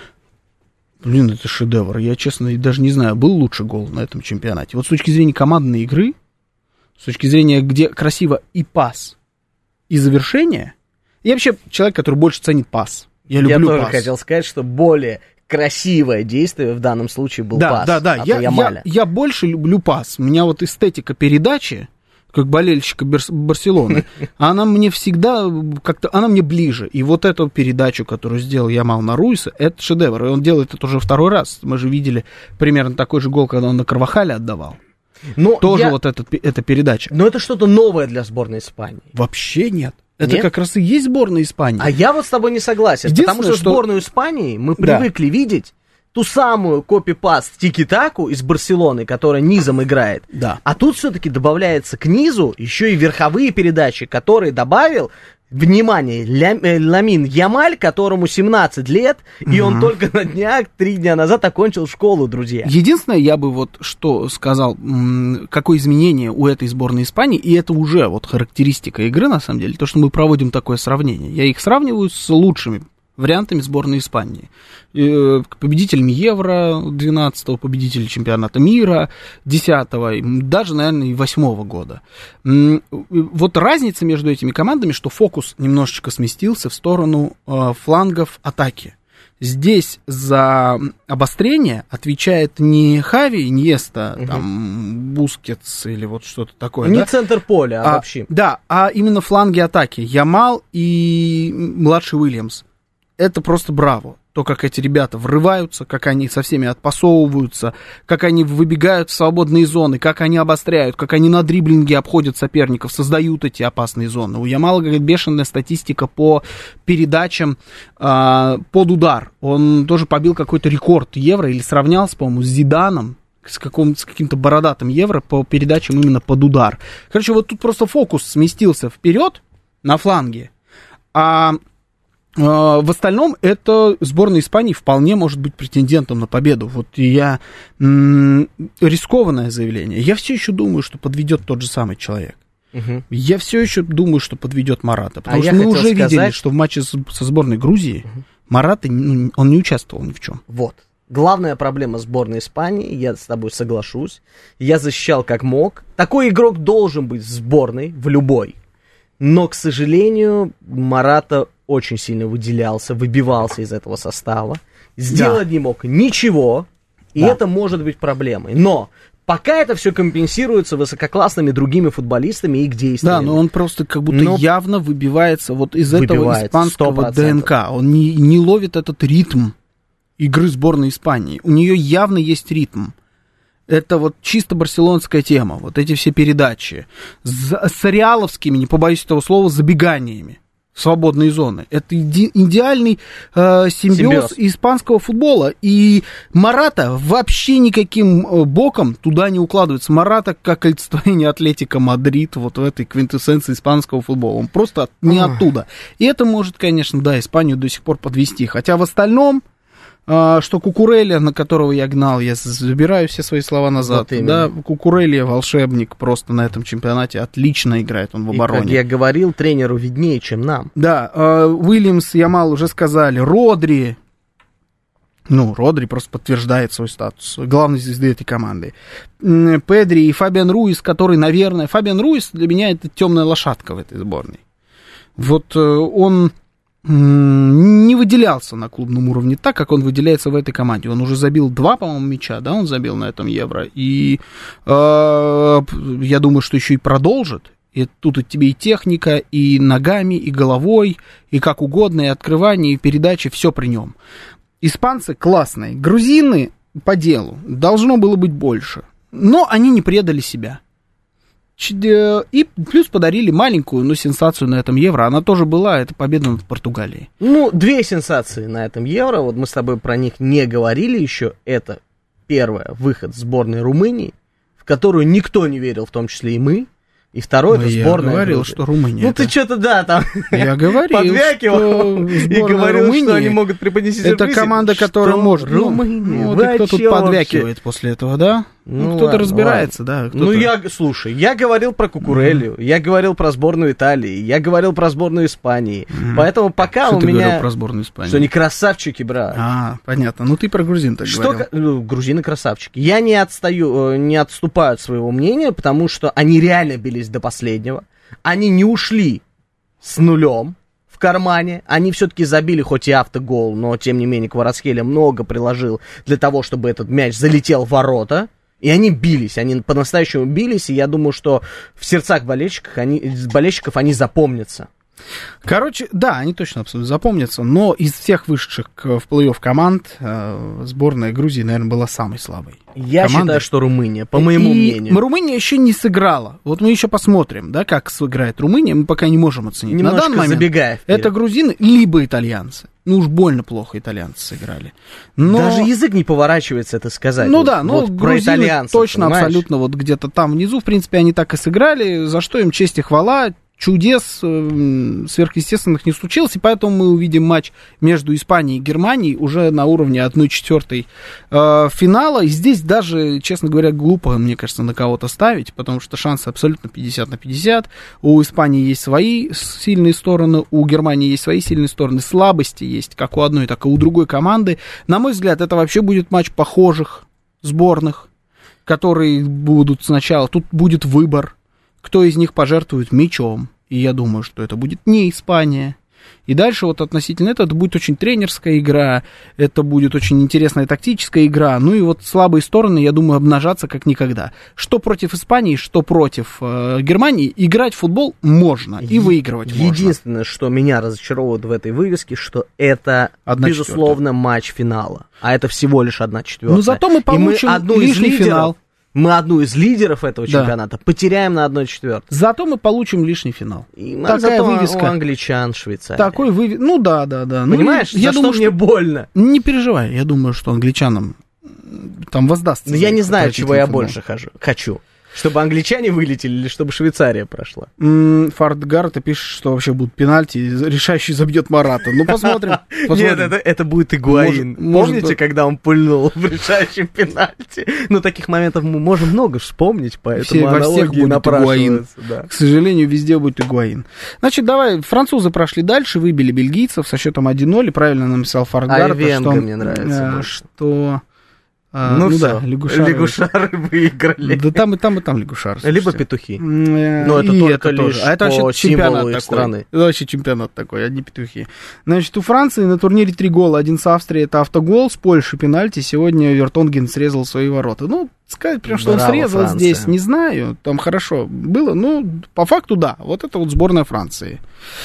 Блин, это шедевр. Я, честно, даже не знаю, был лучше гол на этом чемпионате. Вот с точки зрения командной игры, с точки зрения, где красиво и пас, и завершение, я вообще человек, который больше ценит пас. Я люблю тоже пас. Хотел сказать, что более красивое действие в данном случае был пас от Ямаля. Я больше люблю пас. У меня вот эстетика передачи, как болельщика Барселоны, она мне всегда как-то, она мне ближе. И вот эту передачу, которую сделал Ямал на Руиса, это шедевр. И он делает это уже второй раз. Мы же видели примерно такой же гол, когда он на Карвахале отдавал. Тоже вот эта передача. Но это что-то новое для сборной Испании. Вообще нет. Это как раз и есть сборная Испании. А я вот с тобой не согласен, потому что сборную Испании мы привыкли видеть ту самую копипаст тики-таку из Барселоны, которая низом играет. Да. А тут все-таки добавляется к низу еще и верховые передачи, которые добавил, внимание, Ламин Ямаль, которому 17 лет, и он только на днях, 3 дня назад окончил школу, друзья. Единственное, я бы вот что сказал, какое изменение у этой сборной Испании, и это уже вот характеристика игры, на самом деле, то, что мы проводим такое сравнение. Я их сравниваю с лучшими вариантами сборной Испании. Победителями Евро 12-го, победителями чемпионата мира 10-го, даже, наверное, и 8-го года. Вот разница между этими командами, что фокус немножечко сместился в сторону флангов атаки. Здесь за обострение отвечает не Хави, Иньеста, там, Бускетс или вот что-то такое. Не центр поля, вообще. Да, а именно фланги атаки. Ямал и младший Уильямс. Это просто браво. То, как эти ребята врываются, как они со всеми отпасовываются, как они выбегают в свободные зоны, как они обостряют, как они на дриблинге обходят соперников, создают эти опасные зоны. У Ямала, говорит, бешеная статистика по передачам под удар. Он тоже побил какой-то рекорд Евро или сравнялся, по-моему, с Зиданом, с каким-то бородатым Евро по передачам именно под удар. Короче, вот тут просто фокус сместился вперед на фланге, в остальном, это сборная Испании вполне может быть претендентом на победу. Вот я... рискованное заявление. Я все еще думаю, что подведет тот же самый человек. Я все еще думаю, что подведет Мората. Потому что мы уже видели, что в матче со сборной Грузии Мората, он не участвовал ни в чем. Вот. Главная проблема сборной Испании, я с тобой соглашусь, я защищал как мог. Такой игрок должен быть в сборной, в любой. Но, к сожалению, Мората очень сильно выделялся, выбивался из этого состава, сделать не мог ничего, и это может быть проблемой. Но пока это все компенсируется высококлассными другими футболистами и их действиями. Да, но он просто как будто явно выбивается вот из этого испанского 100%. ДНК. Он не ловит этот ритм игры сборной Испании. У нее явно есть ритм. Это вот чисто барселонская тема. Вот эти все передачи с реаловскими, не побоюсь этого слова, забеганиями в свободные зоны. Это идеальный симбиоз испанского футбола. И Мората вообще никаким боком туда не укладывается. Мората как олицетворение Атлетико Мадрид вот в этой квинтэссенции испанского футбола. Он просто не оттуда. И это может, конечно, да, Испанию до сих пор подвести. Хотя в остальном... что Кукурелли, на которого я гнал, я забираю все свои слова назад. Вот да, Кукурелли волшебник просто на этом чемпионате отлично играет, он в обороне. И, как я говорил, тренеру виднее, чем нам. Да, Уильямс, Ямал уже сказали, Родри, Ну, Родри просто подтверждает свой статус главной звезды этой команды. Педри и Фабиан Руис, который, наверное... Фабиан Руис для меня это темная лошадка в этой сборной. Вот он не выделялся на клубном уровне так, как он выделяется в этой команде. Он уже забил 2, по-моему, мяча, да, он забил на этом Евро. И я думаю, что еще и продолжит. И тут от тебе и техника, и ногами, и головой, и как угодно, и открывание, и передачи, все при нем. Испанцы классные. Грузины по делу. Должно было быть больше. Но они не предали себя. И плюс подарили маленькую, но сенсацию на этом Евро. Она тоже была, это победа над Португалией. Ну, 2 сенсации на этом Евро. Вот мы с тобой про них не говорили еще. Это первое, выход сборной Румынии, в которую никто не верил, в том числе и мы. И второе, это сборная. Я говорил, что Румыния. Ну, ты что-то, да, там я говорил, подвякивал и говорил, Румынии, что они могут преподнести сюрприз. Это команда, которая может. Румыния, вот и кто тут подвякивает после этого, да? Ну, кто-то разбирается, да. Ну, слушай, я говорил про Кукурелью, я говорил про сборную Италии, я говорил про сборную Испании. Поэтому пока что у ты меня... говорил про сборную Испании? Что они красавчики, брат. Понятно. Ну, ты про грузин так говорил. Грузины красавчики. Я не отступаю от своего мнения, потому что они реально бились до последнего. Они не ушли с нулем в кармане. Они все-таки забили хоть и автогол, но, тем не менее, Кварацхелия много приложил для того, чтобы этот мяч залетел в ворота. И они бились, они по-настоящему бились, и я думаю, что в сердцах болельщиков они запомнятся. Короче, да, они точно абсолютно запомнятся, но из всех вышедших в плей-офф команд сборная Грузии, наверное, была самой слабой. Я считаю, что Румыния, по моему мнению. Румыния еще не сыграла. Вот мы еще посмотрим, да, как сыграет Румыния, мы пока не можем оценить. Немножко на данный момент забегая вперед. Это грузины либо итальянцы. Ну уж больно плохо итальянцы сыграли. Но... Даже язык не поворачивается это сказать. Ну да, но вот грузины точно, понимаешь? Абсолютно вот где-то там внизу, в принципе, они так и сыграли, за что им честь и хвала. Чудес сверхъестественных не случилось, и поэтому мы увидим матч между Испанией и Германией уже на уровне 1/4 финала. И здесь даже, честно говоря, глупо, мне кажется, на кого-то ставить, потому что шансы абсолютно 50/50. У Испании есть свои сильные стороны, у Германии есть свои сильные стороны, слабости есть как у одной, так и у другой команды. На мой взгляд, это вообще будет матч похожих сборных, которые будут сначала, тут будет выбор, кто из них пожертвует мячом. И я думаю, что это будет не Испания. И дальше вот относительно этого, это будет очень тренерская игра, это будет очень интересная тактическая игра. Ну и вот слабые стороны, я думаю, обнажатся как никогда. Что против Испании, что против Германии, играть в футбол можно и выигрывать можно. Единственное, что меня разочаровывает в этой вывеске, что это, безусловно, матч финала. А это всего лишь 1/4. Но зато мы получим лишний финал. Мы одну из лидеров этого чемпионата потеряем на 1/4. Зато мы получим лишний финал. Такая вывеска. У англичан, Швейцария. Такой Ну да. Понимаешь, я думаю, что мне больно. Не переживай, я думаю, что англичанам там воздастся. Но я не знаю, чего я больше хочу. Чтобы англичане вылетели или чтобы Швейцария прошла? Фартгард пишет, что вообще будут пенальти, решающий забьет Марата. Ну, посмотрим. Нет, это будет Игуаин. Помните, когда он пульнул в решающем пенальти? Ну, таких моментов мы можем много вспомнить, поэтому аналогии напрашиваются. К сожалению, везде будет Игуаин. Значит, давай, французы прошли дальше, выбили бельгийцев со счетом 1-0, и правильно написал Фартгард, что мне нравится. Что... Ну все, да, лягушары выиграли. Да там и там лягушары. Либо петухи. Но это только лишь это по символу их страны. Это вообще чемпионат такой, одни петухи. Значит, у Франции на турнире 3 гола. Один с Австрией, это автогол, с Польшей пенальти. Сегодня Вертонген срезал свои ворота. Ну, сказать прям, что он срезал Франция. Здесь, не знаю. Там хорошо было. Ну, по факту, да. Вот это вот сборная Франции.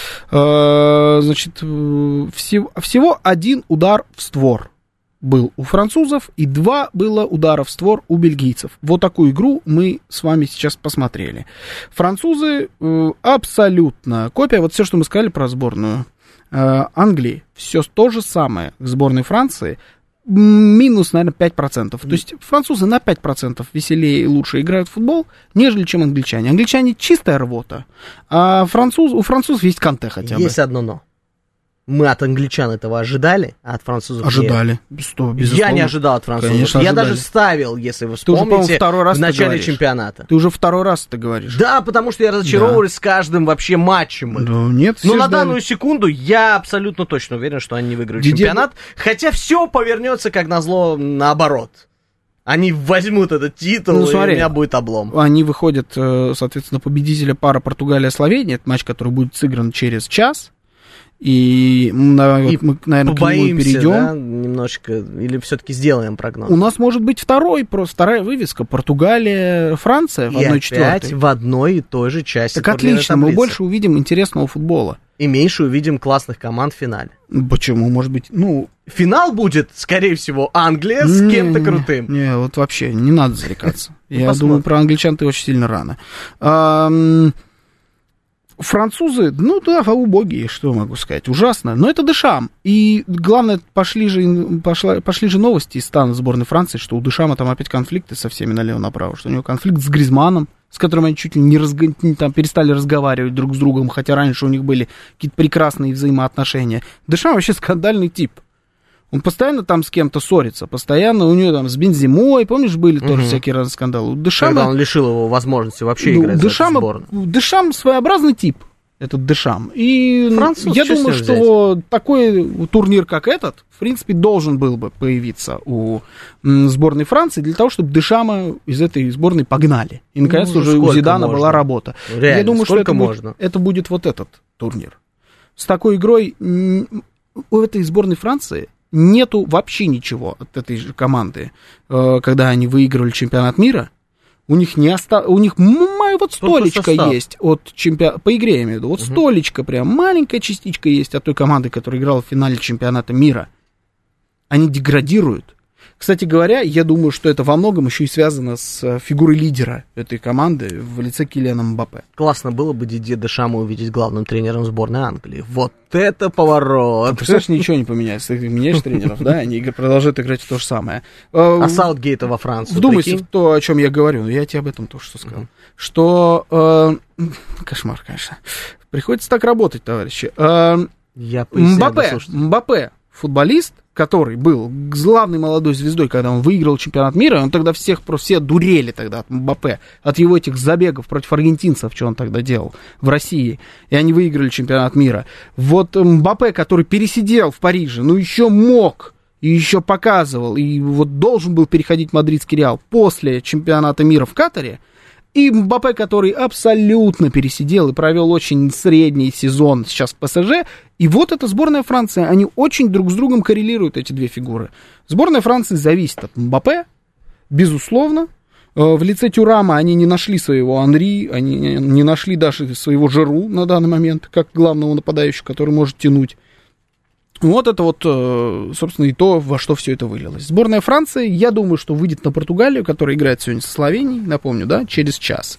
Значит, всего 1 удар в створ был у французов, и 2 было удара в створ у бельгийцев. Вот такую игру мы с вами сейчас посмотрели. Французы абсолютно копия. Вот все, что мы сказали про сборную Англии, все то же самое к сборной Франции, минус, наверное, 5%. То есть французы на 5% веселее и лучше играют в футбол, нежели чем англичане. Англичане чистая рвота, а у французов есть Канте хотя бы. Есть одно но. Мы от англичан этого ожидали, а от французов ожидали. Я не ожидал от французов. Конечно, я ожидали. даже ставил, если вы Ты уже, вспомните, второй раз в начале говоришь. чемпионата. Ты уже второй раз это говоришь. Да, потому что я разочаровываюсь с каждым вообще матчем. Да, нет, Но все на ждали. данную секунду я абсолютно точно уверен, что они не выиграют Дидье- чемпионат. Хотя все повернется, как назло, наоборот. Они возьмут этот титул, Ну, и смотри. у меня будет облом. Они выходят, соответственно, победителя пара Португалия-Словения. Это матч, который будет сыгран через час. И мы, наверное, к нему Побоимся, перейдем. да, немножечко, или все-таки сделаем прогноз? У нас может быть вторая вывеска. Португалия, Франция в И 1/4. опять в одной и той же части Так турнирной отлично, мы таблицы. больше увидим интересного футбола. И меньше увидим классных команд в финале. Почему? Может быть, Финал будет, скорее всего, Англия с кем-то крутым. Не, вот вообще, не надо зарекаться. Я посмотрим. думаю, про англичан ты очень сильно рано. Французы, убогие, что могу сказать, ужасно. Но это Дешам. И главное, пошли же новости из стана сборной Франции, что у Дешама там опять конфликты со всеми налево-направо, что у него конфликт с Гризманом, с которым они чуть ли не перестали разговаривать друг с другом, хотя раньше у них были какие-то прекрасные взаимоотношения. Дешам вообще скандальный тип. Он постоянно там с кем-то ссорится, постоянно у него там с Бенземой, помнишь, были тоже всякие разные скандалы. У Дешама, Когда он лишил его возможности вообще играть за эту сборную. Дешам своеобразный тип, этот Дешам. И Француз, я что думаю, с ним что такой турнир, как этот, в принципе, должен был бы появиться у сборной Франции для того, чтобы Дешама из этой сборной погнали. И, наконец-то, уже у Зидана была работа. Реально, я думаю, что можно? это будет вот этот турнир. С такой игрой у этой сборной Франции нету вообще ничего от этой же команды, когда они выигрывали чемпионат мира. У них вот столечко есть от по игре, я имею в виду. Вот столечко, прям маленькая частичка есть от той команды, которая играла в финале чемпионата мира. Они деградируют. Кстати говоря, я думаю, что это во многом еще и связано с фигурой лидера этой команды в лице Килиана Мбаппе. Классно было бы Дидье Дешама увидеть главным тренером сборной Англии. Вот это поворот! Ты представляешь, ничего не поменяется. Ты меняешь тренеров, да, они продолжают играть в то же самое. А Саутгейта во Францию, Вдумайся прикинь? в то, о чем я говорю. Я тебе об этом тоже что сказал. Что... кошмар, конечно. Приходится так работать, товарищи. Я поясняю, Мбаппе, футболист, который был главной молодой звездой, когда он выиграл чемпионат мира, он тогда все дурели тогда от Мбаппе, от его этих забегов против аргентинцев, что он тогда делал в России, и они выиграли чемпионат мира. Вот Мбаппе, который пересидел в Париже, еще мог, и еще показывал, и вот должен был переходить в мадридский Реал после чемпионата мира в Катаре, и Мбаппе, который абсолютно пересидел и провел очень средний сезон сейчас в ПСЖ. И вот эта сборная Франции, они очень друг с другом коррелируют, эти две фигуры. Сборная Франции зависит от Мбаппе, безусловно. В лице Тюрама они не нашли своего Анри, они не нашли даже своего Жиру на данный момент, как главного нападающего, который может тянуть. Вот это вот, собственно, и то, во что все это вылилось. Сборная Франции, я думаю, что выйдет на Португалию, которая играет сегодня со Словенией, напомню, да, через час.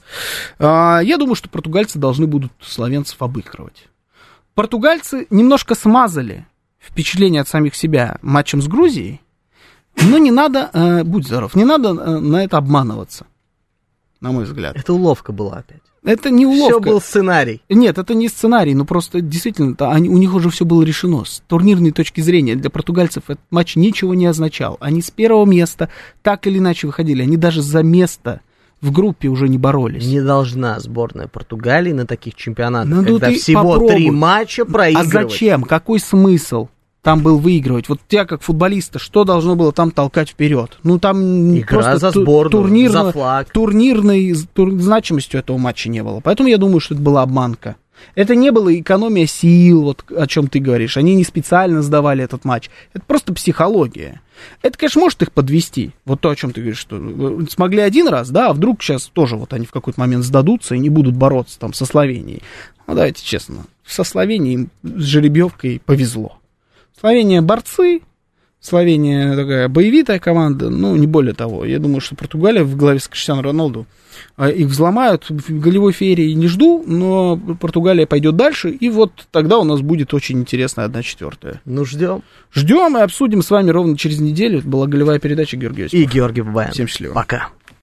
Я думаю, что португальцы должны будут словенцев обыгрывать. Португальцы немножко смазали впечатление от самих себя матчем с Грузией, но не надо, будь здоров, не надо на это обманываться, на мой взгляд. Это уловка была опять. Это не уловка. Все был сценарий. Нет, это не сценарий, но просто действительно у них уже все было решено. С турнирной точки зрения для португальцев этот матч ничего не означал. Они с первого места так или иначе выходили. Они даже за место в группе уже не боролись. Не должна сборная Португалии на таких чемпионатах, Ну, когда ты всего попробуй. 3 матча проигрывать. А зачем? Какой смысл там был выигрывать? Вот тебя, как футболиста, что должно было там толкать вперед? Там игра просто за сборную, за флаг. Турнирной значимостью этого матча не было. Поэтому я думаю, что это была обманка. Это не была экономия сил, вот о чем ты говоришь. Они не специально сдавали этот матч. Это просто психология. Это, конечно, может их подвести. Вот то, о чем ты говоришь, что смогли один раз, да, а вдруг сейчас тоже вот они в какой-то момент сдадутся и не будут бороться там со Словенией. Ну, давайте честно, со Словенией им с жеребьевкой повезло. Словения борцы, Словения такая боевитая команда, не более того. Я думаю, что Португалия в главе с Криштиану Роналду их взломают, в голевой феерии не жду, но Португалия пойдет дальше, и вот тогда у нас будет очень интересная 1/4. Ждем. Ждем и обсудим с вами ровно через неделю. Это была голевая передача Георгия Осипова. И Георгий Бабаян. Всем счастливо. Пока.